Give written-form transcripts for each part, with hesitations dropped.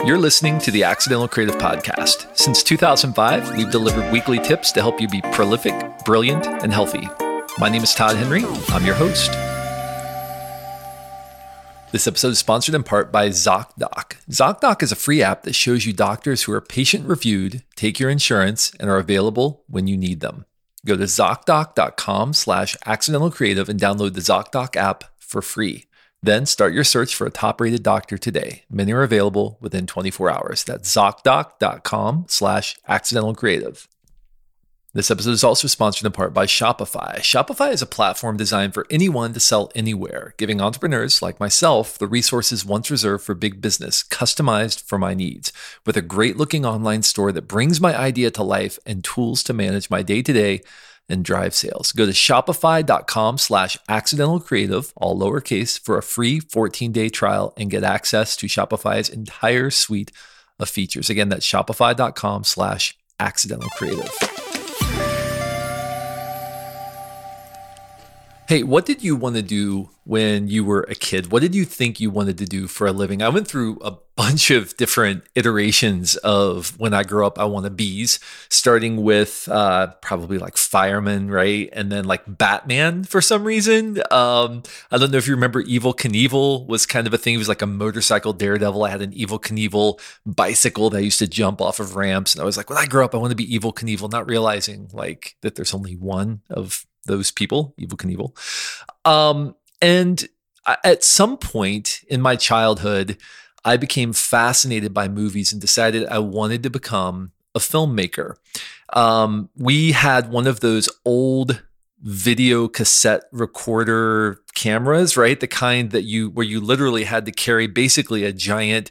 You're listening to the Accidental Creative Podcast. Since 2005, we've delivered weekly tips to help you be prolific, brilliant, and healthy. My name is Todd Henry. I'm your host. This episode is sponsored in part by ZocDoc. ZocDoc is a free app that shows you doctors who are patient-reviewed, take your insurance, and are available when you need them. Go to ZocDoc.com/accidentalcreative and download the ZocDoc app for free. Then start your search for a top-rated doctor today. Many are available within 24 hours. That's ZocDoc.com/accidentalcreative. This episode is also sponsored in part by Shopify. Shopify is a platform designed for anyone to sell anywhere, giving entrepreneurs like myself the resources once reserved for big business, customized for my needs, with a great-looking online store that brings my idea to life and tools to manage my day-to-day and drive sales. Go to shopify.com/accidentalcreative, all lowercase, for a free 14-day trial and get access to Shopify's entire suite of features. Again, that's shopify.com/accidentalcreative. Hey, what did you want to do when you were a kid? What did you think you wanted to do for a living? I went through a bunch of different iterations of when I grew up, I wanted bees, starting with probably like fireman, right? And then like Batman for some reason. I don't know if you remember Evel Knievel was kind of a thing. He was like a motorcycle daredevil. I had an Evel Knievel bicycle that I used to jump off of ramps. And I was like, when I grow up, I want to be Evel Knievel, not realizing like that there's only one of those people, Evel Knievel. And at some point in my childhood, I became fascinated by movies and decided I wanted to become a filmmaker. We had one of those old video cassette recorder cameras, right? The kind that where you literally had to carry basically a giant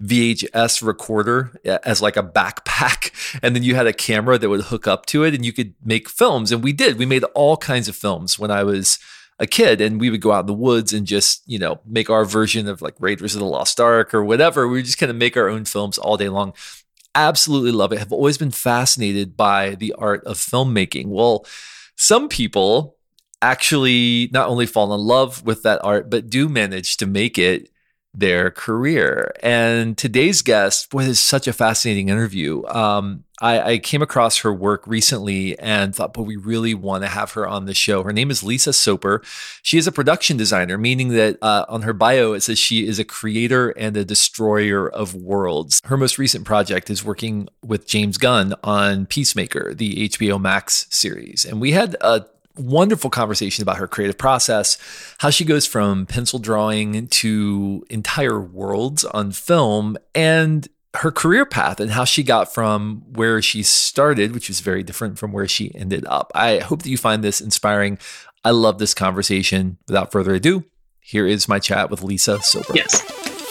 VHS recorder as like a backpack. And then you had a camera that would hook up to it and you could make films. And we made all kinds of films when I was a kid, and we would go out in the woods and just, make our version of like Raiders of the Lost Ark or whatever. We would just kind of make our own films all day long. Absolutely love it. Have always been fascinated by the art of filmmaking. Well, some people actually not only fall in love with that art, but do manage to make it their career. And today's guest, boy, this is such a fascinating interview. I came across her work recently and thought, we really want to have her on the show. Her name is Lisa Soper. She is a production designer, meaning that on her bio, it says she is a creator and a destroyer of worlds. Her most recent project is working with James Gunn on Peacemaker, the HBO Max series. And we had a wonderful conversation about her creative process, how she goes from pencil drawing to entire worlds on film, and her career path and how she got from where she started, which is very different from where she ended up. I hope that you find this inspiring. I love this conversation. Without further ado, here is my chat with Lisa Soper. Yes.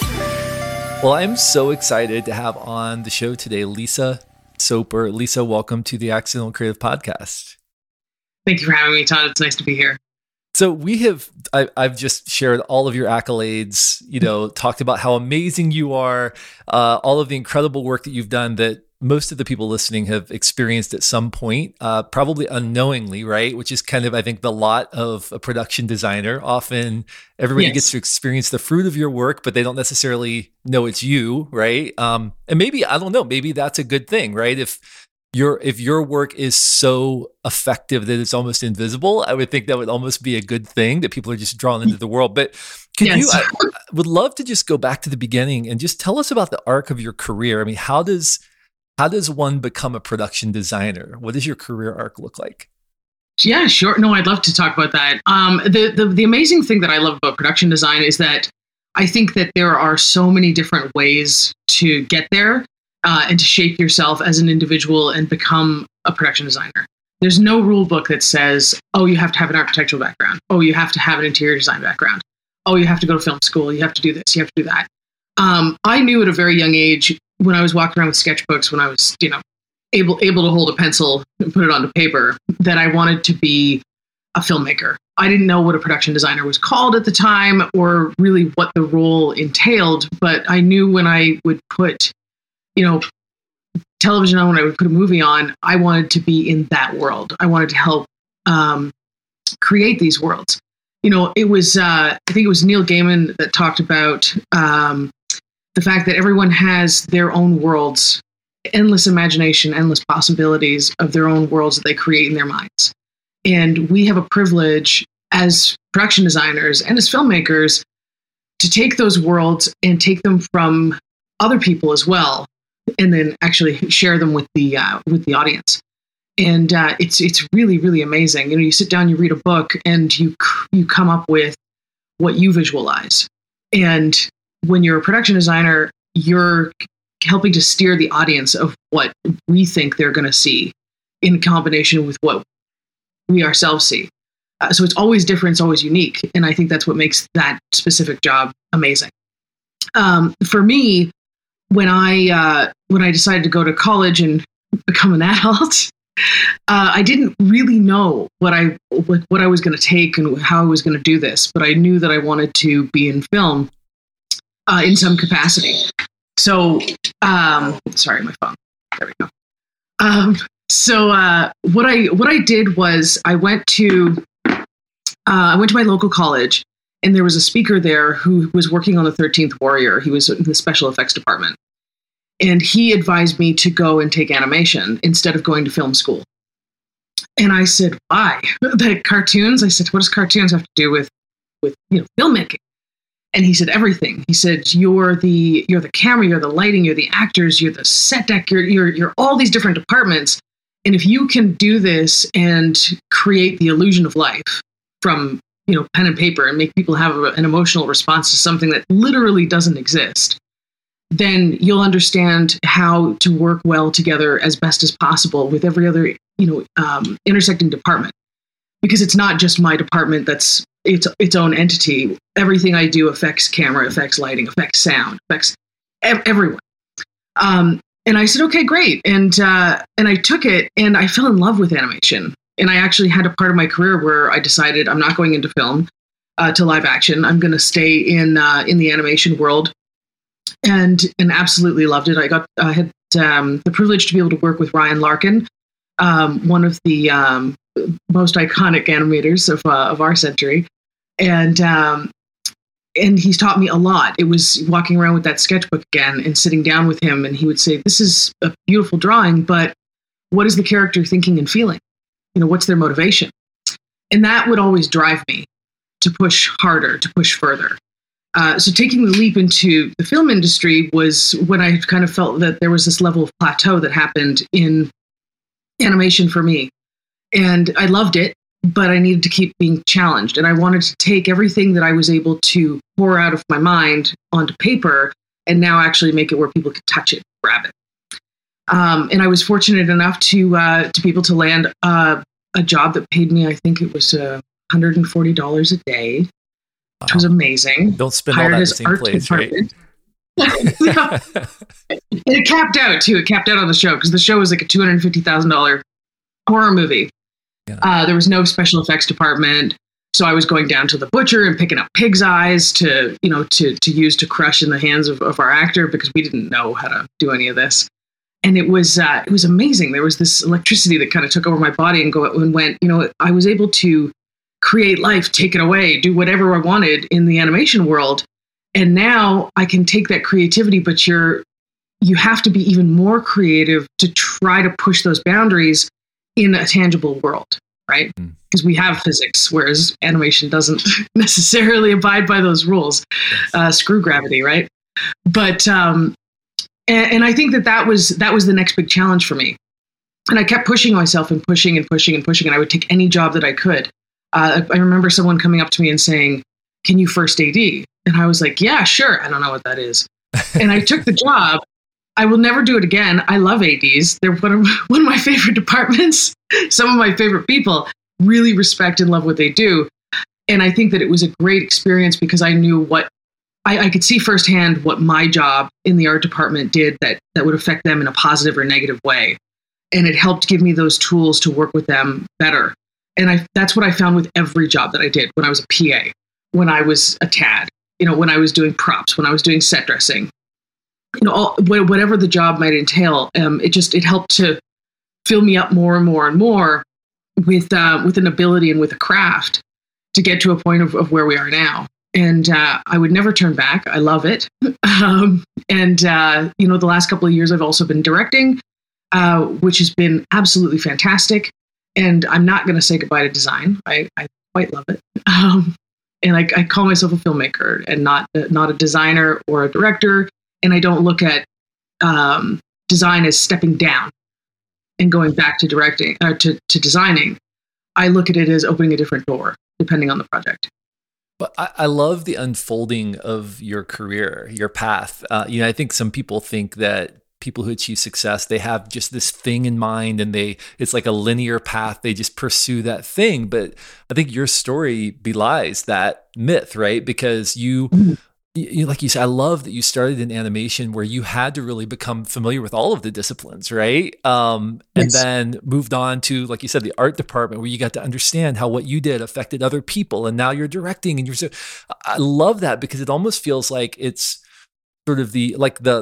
Well, I'm so excited to have on the show today, Lisa Soper. Lisa, welcome to the Accidental Creative Podcast. Thank you for having me, Todd. It's nice to be here. So I've just shared all of your accolades, talked about how amazing you are, all of the incredible work that you've done that most of the people listening have experienced at some point, probably unknowingly, right? Which is kind of, I think, the lot of a production designer. Often everybody gets to experience the fruit of your work, but they don't necessarily know it's you, right? And maybe, I don't know, maybe that's a good thing, right? If your work is so effective that it's almost invisible, I would think that would almost be a good thing, that people are just drawn into the world. But I would love to just go back to the beginning and just tell us about the arc of your career. I mean, how does one become a production designer? What does your career arc look like? Yeah, sure. No, I'd love to talk about that. The amazing thing that I love about production design is that I think that there are so many different ways to get there. And to shape yourself as an individual and become a production designer. There's no rule book that says, oh, you have to have an architectural background. Oh, you have to have an interior design background. Oh, you have to go to film school. You have to do this. You have to do that. I knew at a very young age, when I was walking around with sketchbooks, when I was, able to hold a pencil and put it onto paper, that I wanted to be a filmmaker. I didn't know what a production designer was called at the time or really what the role entailed, but I knew when I would put television on, when I would put a movie on, I wanted to be in that world. I wanted to help create these worlds. It was, I think it was Neil Gaiman that talked about the the fact that everyone has their own worlds, endless imagination, endless possibilities of their own worlds that they create in their minds. And we have a privilege as production designers and as filmmakers to take those worlds and take them from other people as well, and then actually share them with the audience. And it's really, really amazing. You sit down, you read a book, and you come up with what you visualize. And when you're a production designer, you're helping to steer the audience of what we think they're going to see in combination with what we ourselves see. So it's always different, it's always unique. And I think that's what makes that specific job amazing. For me, when I decided to go to college and become an adult, I didn't really know what I was going to take and how I was going to do this, but I knew that I wanted to be in film in some capacity. So, sorry, my phone. There we go. So what I did was I went to my local college, and there was a speaker there who was working on the 13th Warrior. He was in the special effects department. And he advised me to go and take animation instead of going to film school. And I said, why? The cartoons? I said, what does cartoons have to do with filmmaking? And he said, everything. He said, you're the camera, you're the lighting, you're the actors, you're the set deck, you're all these different departments. And if you can do this and create the illusion of life from pen and paper and make people have an emotional response to something that literally doesn't exist, then you'll understand how to work well together as best as possible with every other, intersecting department. Because it's not just my department that's its own entity. Everything I do affects camera, affects lighting, affects sound, affects everyone. And I said, okay, great. And I took it, and I fell in love with animation. And I actually had a part of my career where I decided I'm not going into film to live action. I'm going to stay in the animation world. And absolutely loved it. I had the privilege to be able to work with Ryan Larkin, one of the most iconic animators of our century, and he's taught me a lot. It was walking around with that sketchbook again and sitting down with him, and he would say, "This is a beautiful drawing, but what is the character thinking and feeling? What's their motivation?" And that would always drive me to push harder, to push further. So taking the leap into the film industry was when I kind of felt that there was this level of plateau that happened in animation for me. And I loved it, but I needed to keep being challenged. And I wanted to take everything that I was able to pour out of my mind onto paper and now actually make it where people could touch it, grab it. And I was fortunate enough to be able to land a job that paid me, I think it was $140 a day. Wow. Which was amazing. Don't spend all that in the same place, right? It capped out, too. It capped out on the show, because the show was like a $250,000 horror movie. Yeah. There was no special effects department. So I was going down to the butcher and picking up pig's eyes to use to crush in the hands of our actor, because we didn't know how to do any of this. And it was amazing. There was this electricity that kind of took over my body and went, I was able to create life, take it away, do whatever I wanted in the animation world. And now I can take that creativity, but you have to be even more creative to try to push those boundaries in a tangible world, right? Because we have physics, whereas animation doesn't necessarily abide by those rules. Screw gravity, right? But and I think that was the next big challenge for me. And I kept pushing myself and pushing and pushing and pushing, and I would take any job that I could. I remember someone coming up to me and saying, "Can you first AD?" And I was like, "Yeah, sure." I don't know what that is. And I took the job. I will never do it again. I love ADs. They're one of my favorite departments. Some of my favorite people really respect and love what they do. And I think that it was a great experience because I knew what I could see firsthand what my job in the art department did that would affect them in a positive or negative way. And it helped give me those tools to work with them better. And that's what I found with every job that I did when I was a PA, when I was a TAD, when I was doing props, when I was doing set dressing, whatever the job might entail. It helped to fill me up more and more and more with an ability and with a craft to get to a point of where we are now. and I would never turn back. I love it. The last couple of years I've also been directing, which has been absolutely fantastic. And I'm not going to say goodbye to design. I quite love it. And I call myself a filmmaker and not a designer or a director. And I don't look at design as stepping down and going back to directing to designing. I look at it as opening a different door, depending on the project. But I love the unfolding of your career, your path. I think some people think that people who achieve success, they have just this thing in mind and it's like a linear path. They just pursue that thing. But I think your story belies that myth, right? Because you like you said, I love that you started in animation where you had to really become familiar with all of the disciplines, right? And then moved on to, like you said, the art department where you got to understand how what you did affected other people. And now you're directing and I love that because it almost feels like it's sort of the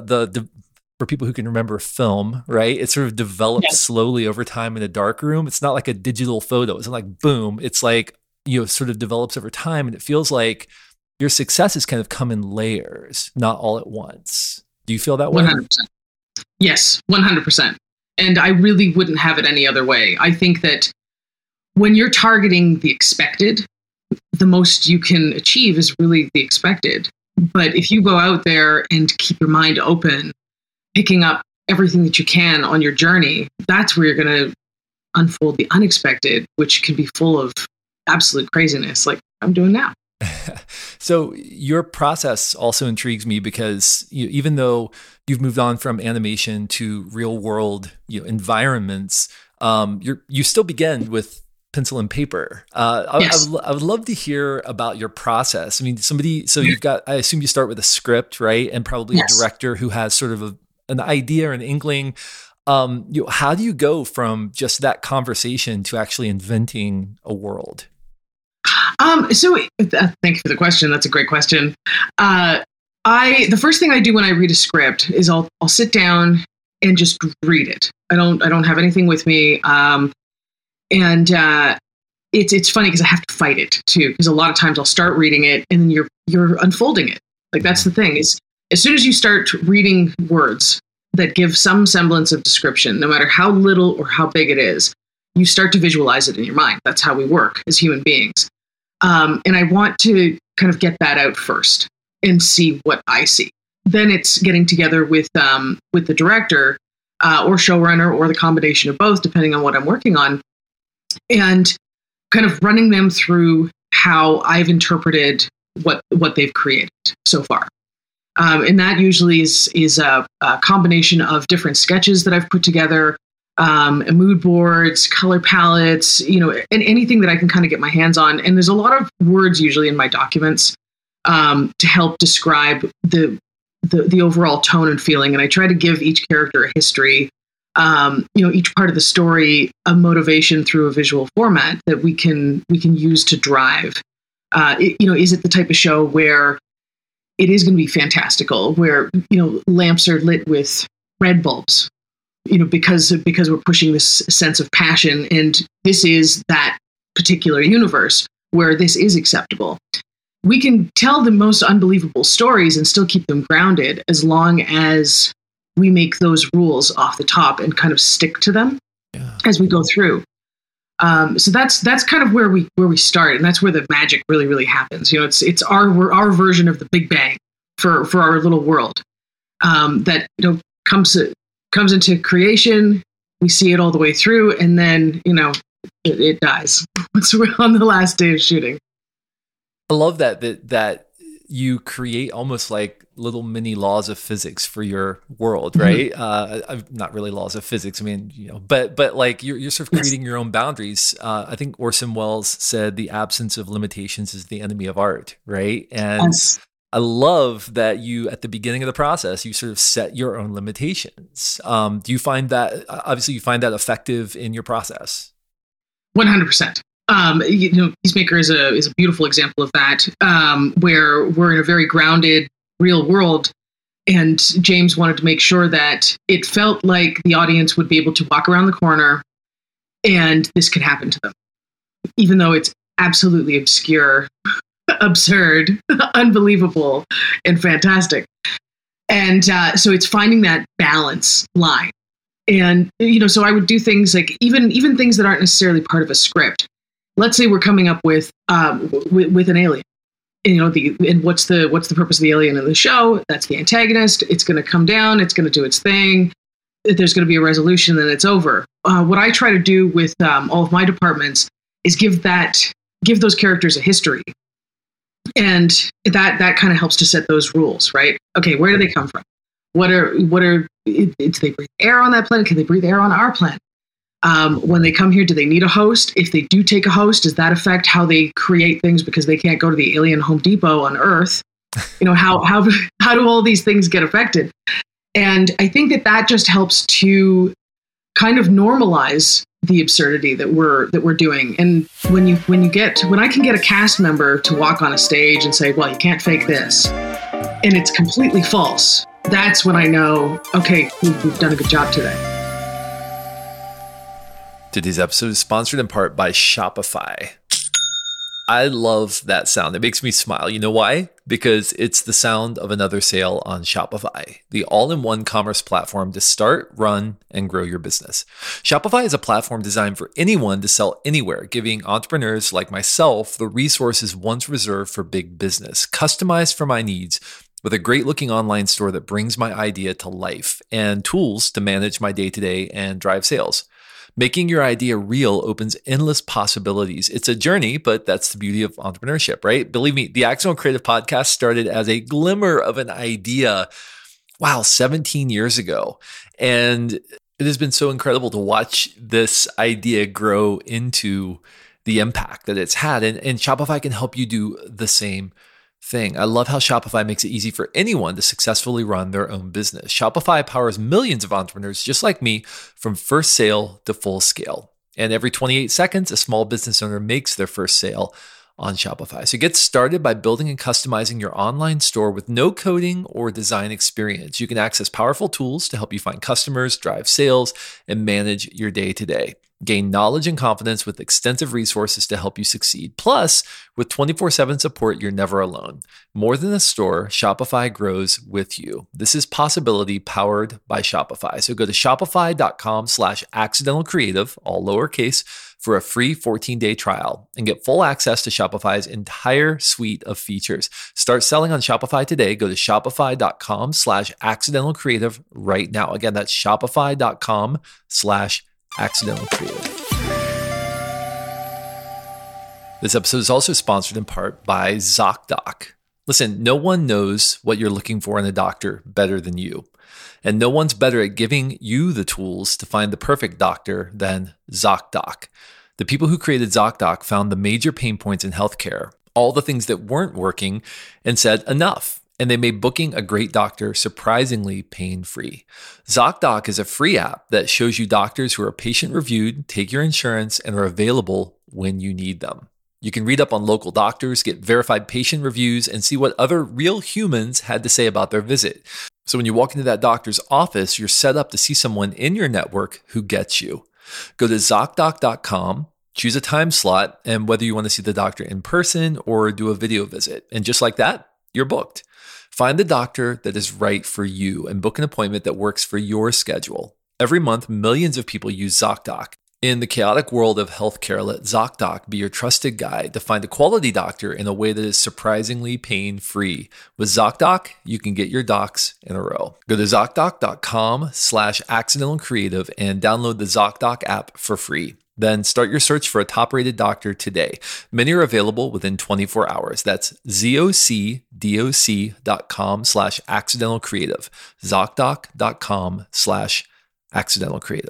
for people who can remember film, right? It sort of develops slowly over time in a dark room. It's not like a digital photo. It's not like boom. It's like, sort of develops over time. And it feels like your success has kind of come in layers, not all at once. Do you feel that way? 100%. Yes, 100%. And I really wouldn't have it any other way. I think that when you're targeting the expected, the most you can achieve is really the expected. But if you go out there and keep your mind open, picking up everything that you can on your journey, that's where you're going to unfold the unexpected, which can be full of absolute craziness like I'm doing now. So your process also intrigues me because even though you've moved on from animation to real world environments, you still begin with pencil and paper. I would love to hear about your process. I mean, I assume you start with a script, right? And probably a director who has sort of an idea or an inkling. How do you go from just that conversation to actually inventing a world? Thank you for the question. That's a great question. The first thing I do when I read a script is I'll sit down and just read it. I don't have anything with me. It's funny because I have to fight it too, because a lot of times I'll start reading it and then you're unfolding it. Like that's the thing is as soon as you start reading words that give some semblance of description, no matter how little or how big it is, you start to visualize it in your mind. That's how we work as human beings. And I want to kind of get that out first and see what I see. Then it's getting together with the director or showrunner or the combination of both, depending on what I'm working on, and kind of running them through how I've interpreted what they've created so far. And that usually is a combination of different sketches that I've put together, mood boards, color palettes, and anything that I can kind of get my hands on. And there's a lot of words usually in my documents to help describe the overall tone and feeling. And I try to give each character a history, each part of the story, a motivation through a visual format that we can use to drive. Is it the type of show where it is going to be fantastical, where lamps are lit with red bulbs, because we're pushing this sense of passion, and this is that particular universe where this is acceptable. We can tell the most unbelievable stories and still keep them grounded as long as we make those rules off the top and kind of stick to them as we go through. So that's kind of where we start, and that's where the magic really, really happens. It's our version of the Big Bang for our little world that comes into creation. We see it all the way through, and then it dies once we're on the last day of shooting. I love that you create almost like little mini laws of physics for your world, right? Mm-hmm. Not really laws of physics. I mean, but like you're sort of creating your own boundaries. I think Orson Welles said the absence of limitations is the enemy of art, right? And I love that you, at the beginning of the process, you sort of set your own limitations. Do you find that, obviously you find that effective in your process? 100%. Peacemaker is a beautiful example of that, where we're in a very grounded, real world, and James wanted to make sure that it felt like the audience would be able to walk around the corner and this could happen to them, even though it's absolutely obscure absurd, unbelievable, and fantastic. And so it's finding that balance line. And, so I would do things like even things that aren't necessarily part of a script. Let's say we're coming up with an alien. And what's the purpose of the alien in the show? That's the antagonist. It's going to come down. It's going to do its thing. There's going to be a resolution, and then it's over. What I try to do with all of my departments is give those characters a history, and that kind of helps to set those rules, right? Okay, where do they come from? Do they breathe air on that planet? Can they breathe air on our planet? When they come here, do they need a host? If they do take a host, does that affect how they create things because they can't go to the alien Home Depot on Earth? How do all these things get affected? And I think that just helps to kind of normalize the absurdity that we're doing. And when I can get a cast member to walk on a stage and say, well, you can't fake this, and it's completely false, that's when I know, okay, we've done a good job today. Today's episode is sponsored in part by Shopify. I love that sound. It makes me smile. You know why? Because it's the sound of another sale on Shopify, the all-in-one commerce platform to start, run, and grow your business. Shopify is a platform designed for anyone to sell anywhere, giving entrepreneurs like myself the resources once reserved for big business, customized for my needs, with a great-looking online store that brings my idea to life and tools to manage my day-to-day and drive sales. Making your idea real opens endless possibilities. It's a journey, but that's the beauty of entrepreneurship, right? Believe me, the Accidental Creative Podcast started as a glimmer of an idea, 17 years ago. And it has been so incredible to watch this idea grow into the impact that it's had. And Shopify can help you do the same thing. I love how Shopify makes it easy for anyone to successfully run their own business. Shopify powers millions of entrepreneurs just like me from first sale to full scale. And every 28 seconds, a small business owner makes their first sale on Shopify. So get started by building and customizing your online store with no coding or design experience. You can access powerful tools to help you find customers, drive sales, and manage your day-to-day. Gain knowledge and confidence with extensive resources to help you succeed. Plus, with 24/7 support, you're never alone. More than a store, Shopify grows with you. This is possibility powered by Shopify. So go to shopify.com/accidentalcreative, all lowercase, for a free 14-day trial and get full access to Shopify's entire suite of features. Start selling on Shopify today. Go to shopify.com/accidentalcreative right now. Again, that's shopify.com/accidentalcreative. This episode is also sponsored in part by ZocDoc. Listen, no one knows what you're looking for in a doctor better than you. And no one's better at giving you the tools to find the perfect doctor than ZocDoc. The people who created ZocDoc found the major pain points in healthcare, all the things that weren't working, and said enough. And they made booking a great doctor surprisingly pain-free. ZocDoc is a free app that shows you doctors who are patient-reviewed, take your insurance, and are available when you need them. You can read up on local doctors, get verified patient reviews, and see what other real humans had to say about their visit. So when you walk into that doctor's office, you're set up to see someone in your network who gets you. Go to ZocDoc.com, choose a time slot, and whether you want to see the doctor in person or do a video visit. And just like that, you're booked. Find the doctor that is right for you and book an appointment that works for your schedule. Every month, millions of people use ZocDoc. In the chaotic world of healthcare, let ZocDoc be your trusted guide to find a quality doctor in a way that is surprisingly pain-free. With ZocDoc, you can get your docs in a row. Go to ZocDoc.com/accidentalcreative and download the ZocDoc app for free. Then start your search for a top-rated doctor today. Many are available within 24 hours. That's ZocDoc.com/accidentalcreative. ZocDoc.com/accidentalcreative.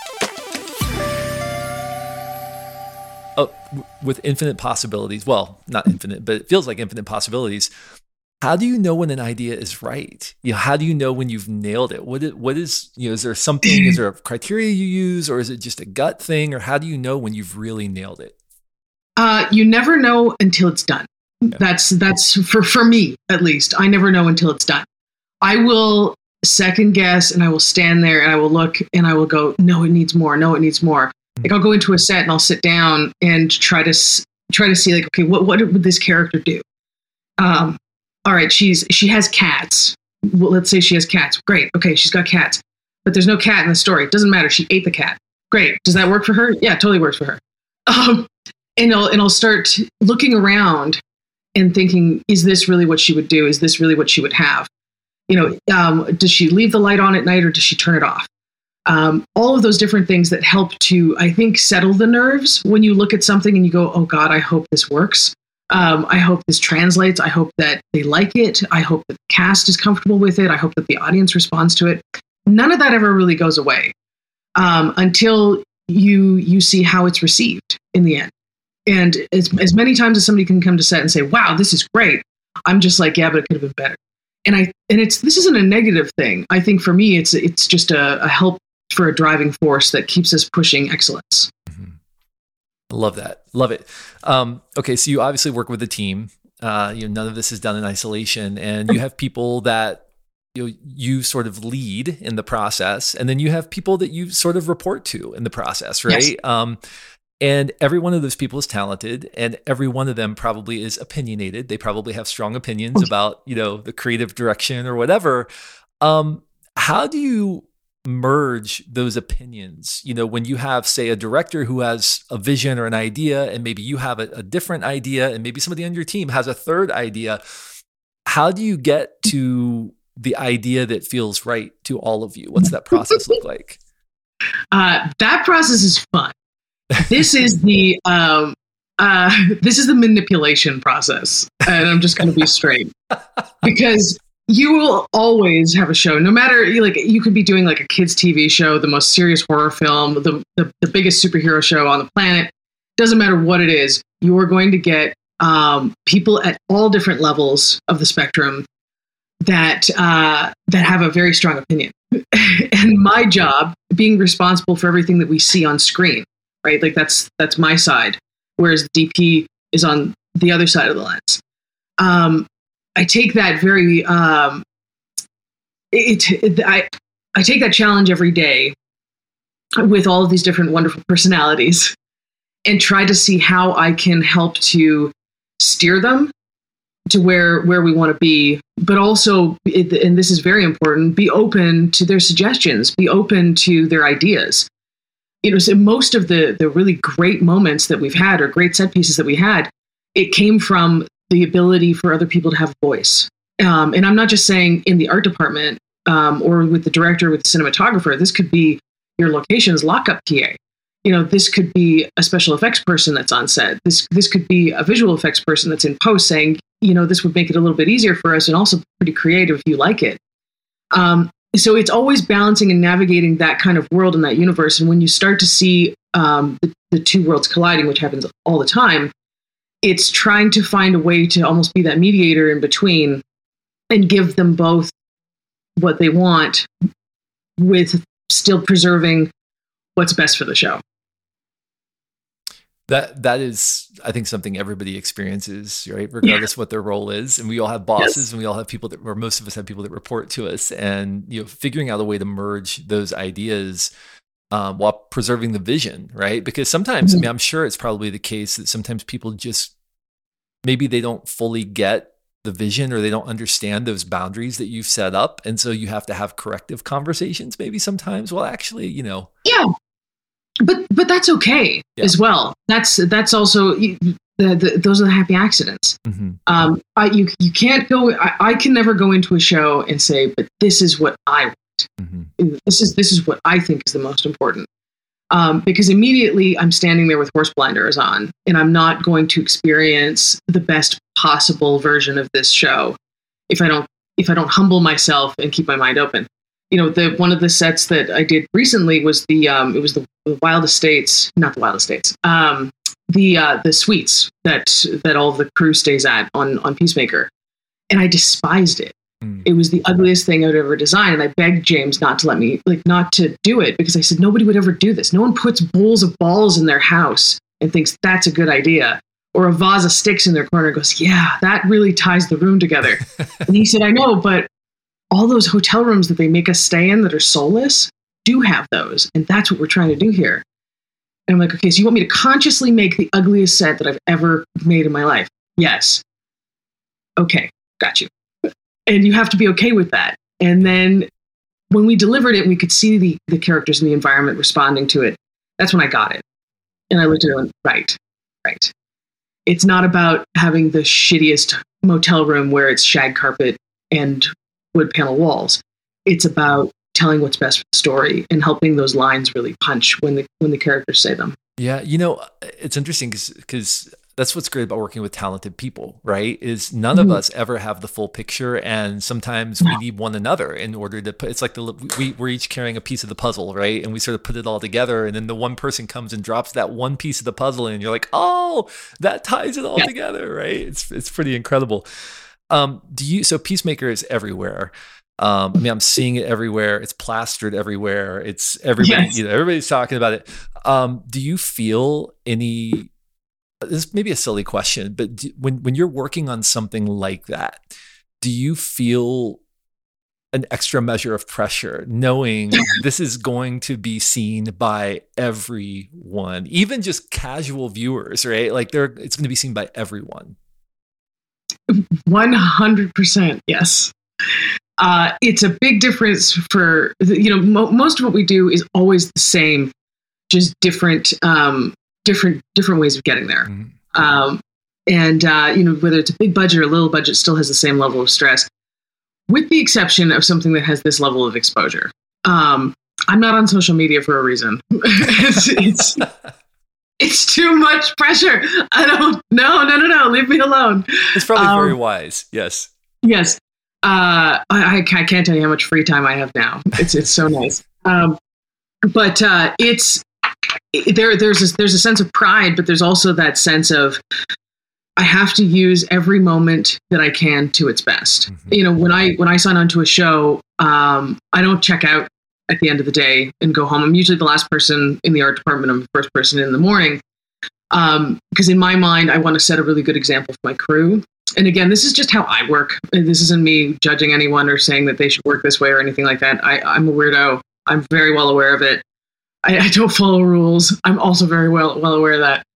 With infinite possibilities, well, not infinite, but it feels like infinite possibilities. How do you know when an idea is right? How do you know when you've nailed it? What is, is there something, is there a criteria you use, or is it just a gut thing? Or how do you know when you've really nailed it? You never know until it's done. Okay. That's for me, at least. I never know until it's done. I will second guess, and I will stand there and I will look and I will go, no, it needs more. No, it needs more. Like I'll go into a set and I'll sit down and try to see like, okay, what would this character do? All right, she has cats. Well, let's say she has cats. Great. Okay, she's got cats. But there's no cat in the story. It doesn't matter. She ate the cat. Great. Does that work for her? Yeah, totally works for her. And I'll start looking around and thinking, is this really what she would do? Is this really what she would have? Does she leave the light on at night or does she turn it off? All of those different things that help to, I think, settle the nerves when you look at something and you go, oh God, I hope this works. I hope this translates. I hope that they like it. I hope that the cast is comfortable with it. I hope that the audience responds to it. None of that ever really goes away until you see how it's received in the end. And as many times as somebody can come to set and say, wow, this is great, I'm just like, yeah, but it could have been better. And this isn't a negative thing. I think for me, it's just a help for a driving force that keeps us pushing excellence. Mm-hmm. Love that. Love it. Okay. So you obviously work with a team. None of this is done in isolation, and you have people that you sort of lead in the process, and then you have people that you sort of report to in the process, right? Yes. And every one of those people is talented, and every one of them probably is opinionated. They probably have strong opinions about, the creative direction or whatever. How do you merge those opinions? When you have, say, a director who has a vision or an idea, and maybe you have a different idea, and maybe somebody on your team has a third idea. How do you get to the idea that feels right to all of you? What's that process look like? That process is fun. This is the manipulation process, and I'm just going to be straight, because you will always have a show, no matter, like, you could be doing like a kids TV show, the most serious horror film, the biggest superhero show on the planet. Doesn't matter what it is, you are going to get people at all different levels of the spectrum that have a very strong opinion. And my job, being responsible for everything that we see on screen, right? Like that's my side, whereas the DP is on the other side of the lens. I take that very, I take that challenge every day with all of these different wonderful personalities and try to see how I can help to steer them to where we want to be, but also, and this is very important, be open to their suggestions, be open to their ideas. So most of the really great moments that we've had, or great set pieces that we had, it came from the ability for other people to have a voice. And I'm not just saying in the art department or with the director, with the cinematographer. This could be your location's lockup PA. This could be a special effects person that's on set. This could be a visual effects person that's in post saying, this would make it a little bit easier for us and also pretty creative if you like it. So it's always balancing and navigating that kind of world and that universe. And when you start to see the two worlds colliding, which happens all the time, it's trying to find a way to almost be that mediator in between and give them both what they want with still preserving what's best for the show. That is, I think, something everybody experiences, right? Regardless of what their role is. And we all have bosses, and we all have people or most of us have people that report to us, and, figuring out a way to merge those ideas while preserving the vision, right? Because sometimes, I'm sure it's probably the case that sometimes people just, maybe they don't fully get the vision, or they don't understand those boundaries that you've set up. And so you have to have corrective conversations maybe sometimes. Well, actually, Yeah. But that's okay as well. That's also those are the happy accidents. Mm-hmm. You can't go. I can never go into a show and say, but this is what I want. Mm-hmm. This is what I think is the most important. Because immediately I'm standing there with horse blinders on, and I'm not going to experience the best possible version of this show if I don't humble myself and keep my mind open. One of the sets that I did recently was the Wild Estates, not the Wild Estates, the suites that all of the crew stays at on Peacemaker, and I despised it. It was the ugliest thing I'd ever designed, and I begged James not to do it, because I said nobody would ever do this. No one puts bowls of balls in their house and thinks that's a good idea, or a vase of sticks in their corner and goes, yeah, that really ties the room together. And he said, I know, but all those hotel rooms that they make us stay in that are soulless do have those. And that's what we're trying to do here. And I'm like, okay, so you want me to consciously make the ugliest set that I've ever made in my life? Yes. Okay, got you. And you have to be okay with that. And then when we delivered it, we could see the characters in the environment responding to it. That's when I got it. And I looked at it and went, right. It's not about having the shittiest motel room where it's shag carpet and wood panel walls. It's about telling what's best for the story and helping those lines really punch when the characters say them. Yeah, it's interesting because that's what's great about working with talented people, right? Is none of us ever have the full picture, and sometimes we need one another in order to put. It's like we're each carrying a piece of the puzzle, right? And we sort of put it all together, and then the one person comes and drops that one piece of the puzzle, and you're like, oh, that ties it all together, right? It's pretty incredible. So Peacemaker is everywhere. I'm seeing it everywhere. It's plastered everywhere. It's everybody. Yes. Everybody's talking about it. Do you feel any? This may be a silly question, but when you're working on something like that, do you feel an extra measure of pressure knowing this is going to be seen by everyone, even just casual viewers, right? Like it's going to be seen by everyone. 100%. Yes. It's a big difference for, most of what we do is always the same, just different ways of getting there. Mm-hmm. Whether it's a big budget or a little budget, still has the same level of stress, with the exception of something that has this level of exposure. I'm not on social media for a reason. It's too much pressure. No, leave me alone. It's probably very wise. Yes. Yes. I can't tell you how much free time I have now. It's so nice. But there's a sense of pride, but there's also that sense of I have to use every moment that I can to its best. Mm-hmm. When I sign on to a show, I don't check out at the end of the day and go home. I'm usually the last person in the art department. I'm the first person in the morning. Because in my mind, I want to set a really good example for my crew. And again, this is just how I work. This isn't me judging anyone or saying that they should work this way or anything like that. I'm a weirdo. I'm very well aware of it. I don't follow rules. I'm also very well aware of that.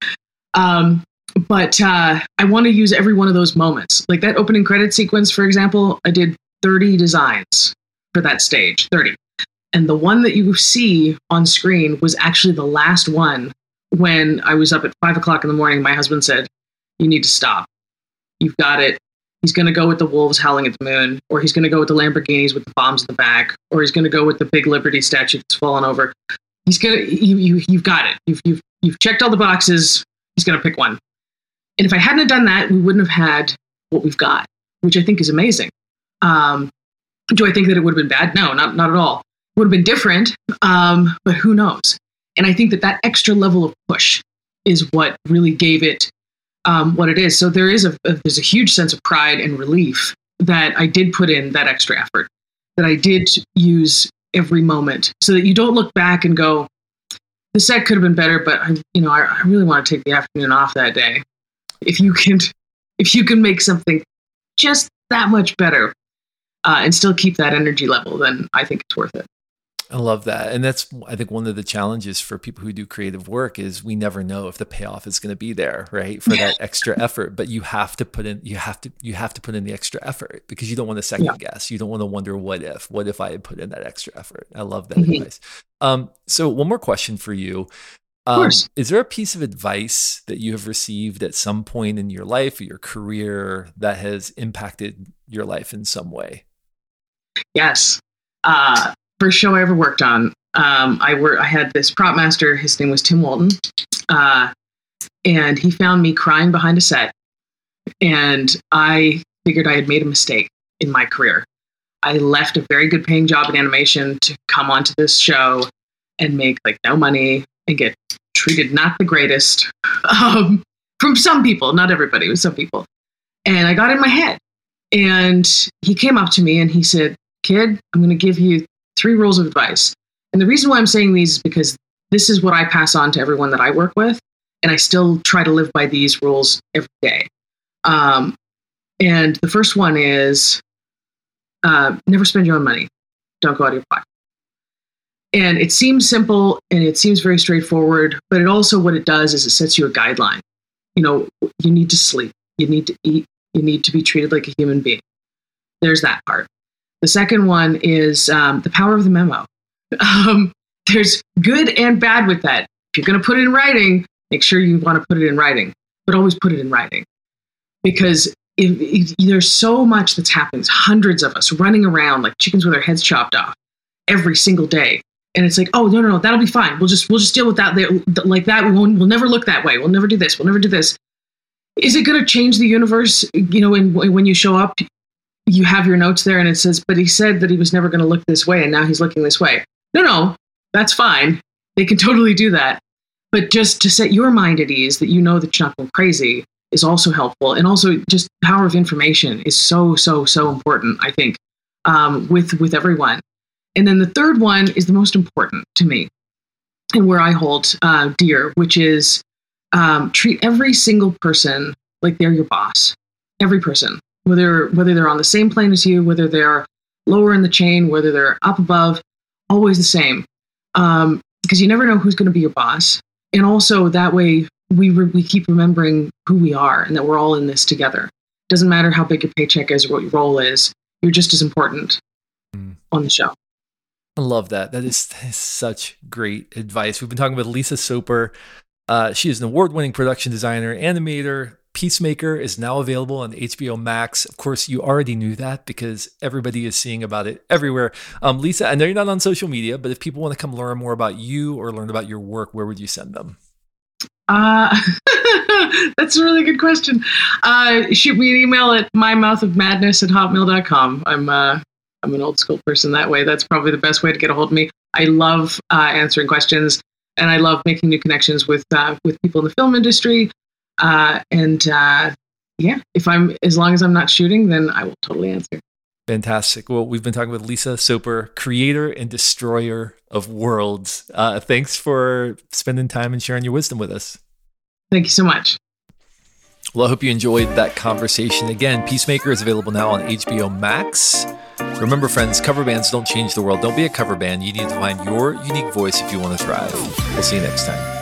But I want to use every one of those moments. Like that opening credit sequence, for example, I did 30 designs for that stage, 30. And the one that you see on screen was actually the last one. When I was up at 5:00 in the morning, my husband said, "You need to stop. You've got it. He's going to go with the wolves howling at the moon, or he's going to go with the Lamborghinis with the bombs in the back, or he's going to go with the big Liberty statue that's fallen over. You've got it. You've checked all the boxes. He's going to pick one." And if I hadn't done that, we wouldn't have had what we've got, which I think is amazing. Do I think that it would have been bad? No, not at all. It would have been different, but who knows? And I think that extra level of push is what really gave it what it is. So there's a huge sense of pride and relief that I did put in that extra effort, that I did use every moment, so that you don't look back and go, the set could have been better, but I really want to take the afternoon off that day. If you can make something just that much better and still keep that energy level, then I think it's worth it. I love that. And that's, I think, one of the challenges for people who do creative work is we never know if the payoff is going to be there, right? For that extra effort, but you have to put in the extra effort, because you don't want to second guess. You don't want to wonder what if I had put in that extra effort. I love that advice. So one more question for you. Of course. Is there a piece of advice that you have received at some point in your life or your career that has impacted your life in some way? Yes. First show I ever worked on, I had this prop master. His name was Tim Walton, and he found me crying behind a set, and I figured I had made a mistake in my career. I left a very good paying job in animation to come onto this show and make no money and get treated not the greatest from some people, not everybody, it was some people. And I got in my head, and he came up to me and he said, "Kid, I'm going to give you 3 rules of advice." And the reason why I'm saying these is because this is what I pass on to everyone that I work with. And I still try to live by these rules every day. And the first one is never spend your own money. Don't go out of your pocket. And it seems simple and it seems very straightforward, but it also, what it does is it sets you a guideline. You need to sleep. You need to eat. You need to be treated like a human being. There's that part. The second one is the power of the memo. There's good and bad with that. If you're going to put it in writing, make sure you want to put it in writing, but always put it in writing. Because if there's so much that's happening, hundreds of us running around like chickens with their heads chopped off every single day. And it's like, oh, no, that'll be fine. We'll just deal with that like that. We'll never look that way. We'll never do this. We'll never do this. Is it going to change the universe? When you show up, you have your notes there and it says, but he said that he was never going to look this way and now he's looking this way. No, that's fine. They can totally do that. But just to set your mind at ease that you know that you're not going crazy is also helpful. And also just power of information is so, so, so important, I think, with everyone. And then the third one is the most important to me and where I hold dear, which is treat every single person like they're your boss. Every person, whether they're on the same plane as you, whether they're lower in the chain, whether they're up above, always the same. Because you never know who's going to be your boss. And also that way we keep remembering who we are and that we're all in this together. Doesn't matter how big your paycheck is or what your role is. You're just as important on the show. I love that. That is such great advice. We've been talking with Lisa Soper. She is an award-winning production designer, animator. Peacemaker is now available on HBO Max. Of course, you already knew that because everybody is seeing about it everywhere. Lisa, I know you're not on social media, but if people want to come learn more about you or learn about your work, where would you send them? That's a really good question. Shoot me an email at mymouthofmadness@hotmail.com. I'm an old school person that way. That's probably the best way to get a hold of me. I love answering questions, and I love making new connections with people in the film industry. As long as I'm not shooting, then I will totally answer. Fantastic. Well, we've been talking with Lisa Soper, creator and destroyer of worlds. Thanks for spending time and sharing your wisdom with us. Thank you so much. Well, I hope you enjoyed that conversation. Again, Peacemaker is available now on HBO Max. Remember, friends, cover bands don't change the world. Don't be a cover band. You need to find your unique voice if you want to thrive. We'll see you next time.